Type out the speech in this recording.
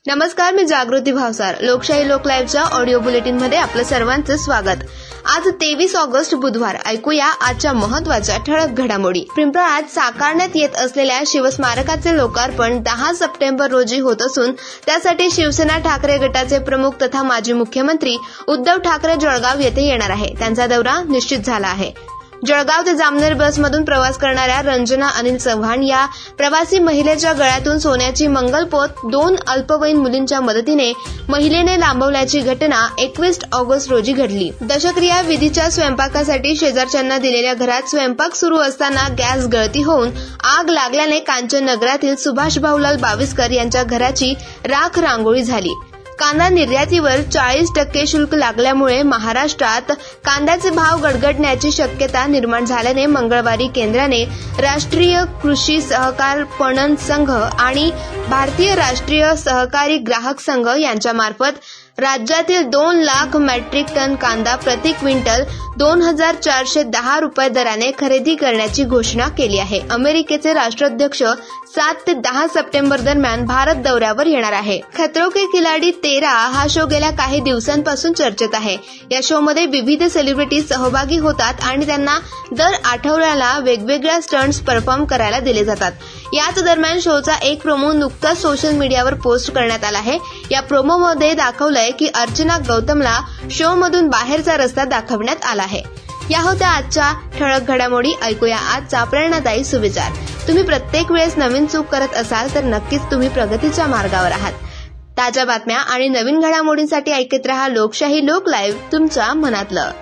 नमस्कार, मी जागृती भावसार. लोकशाही लोक लाईव्हच्या ऑडिओ बुलेटिन मध्ये आपलं सर्वांचं स्वागत. आज 23 ऑगस्ट बुधवार. ऐकूया आजच्या महत्वाच्या ठळक घडामोडी. पिंपळात साकारण्यात येत असलेल्या शिवस्मारकाचे लोकार्पण 10 सप्टेंबर रोजी होत असून त्यासाठी शिवसेना ठाकरे गटाचे प्रमुख तथा माजी मुख्यमंत्री उद्धव ठाकरे जळगाव येथे येणार आहे. त्यांचा दौरा निश्चित झाला आहे. जळगाव ते जामनेर बसमधून प्रवास करणाऱ्या रंजना अनिल चव्हाण या प्रवासी महिलेच्या गळ्यातून सोन्याची मंगलपोत 2 अल्पवयीन मुलींच्या मदतीने महिलेने लांबवल्याची घटना 21 ऑगस्ट रोजी घडली. दशक्रिया विधीच्या स्वयंपाकासाठी शेजारच्यांना दिलेल्या घरात स्वयंपाक सुरू असताना गॅस गळती होऊन आग लागल्याने कांचन नगरातील सुभाष भाऊलाल बाविस्कर यांच्या घराची राख रांगोळी झाली. कांदा निर्यातीवर 40% शुल्क लागल्यामुळे महाराष्ट्रात कांद्याचे भाव गडगडण्याची शक्यता निर्माण झाल्याने मंगळवारी केंद्राने राष्ट्रीय कृषी सहकार पणन संघ आणि भारतीय राष्ट्रीय सहकारी ग्राहक संघ यांच्यामार्फत राज्यातील 2 लाख मेट्रिक टन कांदा प्रति क्विंटल 2,410 रुपये दराने खरेदी करण्याची घोषणा केली आहे. अमेरिकेचे राष्ट्राध्यक्ष 7 ते 10 सप्टेंबर दरम्यान भारत दौऱ्यावर येणार आहे. खतरों के खिलाडी 13 हा शो गेल्या काही दिवसांपासून चर्चेत आहे. या शो मध्ये विविध सेलिब्रिटी सहभागी होतात आणि त्यांना दर आठवड्याला वेगवेगळ्या स्टंट्स परफॉर्म करायला दिले जातात. याच दरम्यान शोचा एक प्रोमो नुकताच सोशल मीडियावर पोस्ट करण्यात आला आहे. या प्रोमोमध्ये दाखवलंय की अर्चना गौतमला शो मधून बाहेरचा रस्ता दाखवण्यात आला आहे. या होत्या आजच्या ठळक घडामोडी. ऐकूया आजचा प्रेरणादायी सुविचार. तुम्ही प्रत्येक वेळेस नवीन चूक करत असाल तर नक्कीच तुम्ही प्रगतीच्या मार्गावर आहात. ताज्या बातम्या आणि नवीन घडामोडींसाठी ऐकत रहा लोकशाही लोक लाईव्ह, तुमच्या मनातलं.